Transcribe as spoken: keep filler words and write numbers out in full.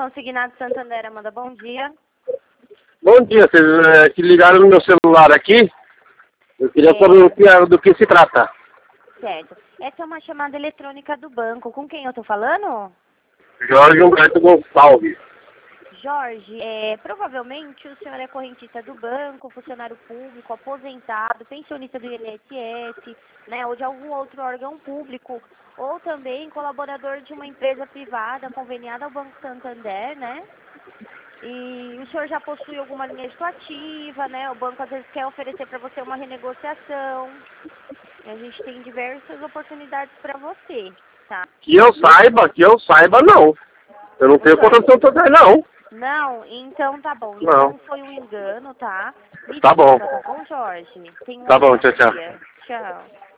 Consignado Santander, Amanda, bom dia. Bom dia, vocês é, que ligaram no meu celular aqui. Eu queria É. saber o que, é- do que se trata. Certo. Essa é uma chamada eletrônica do banco. Com quem eu tô falando? Jorge Humberto Gonçalves. Jorge, é, provavelmente o senhor é correntista do banco, funcionário público, aposentado, pensionista do I N S S, né, ou de algum outro órgão público, ou também colaborador de uma empresa privada conveniada ao Banco Santander, né? E o senhor já possui alguma linha extrativa, né? O banco às vezes quer oferecer para você uma renegociação. A gente tem diversas oportunidades para você, tá? Que eu saiba, que eu saiba, não. Eu não tenho conta do Santander, não. Não? Então tá bom. Não. Então foi um engano, tá? Me Tá bom. desculpa, tá bom, Jorge? Tenha um Tá bom, tchau, ótimo tchau. dia. Tchau.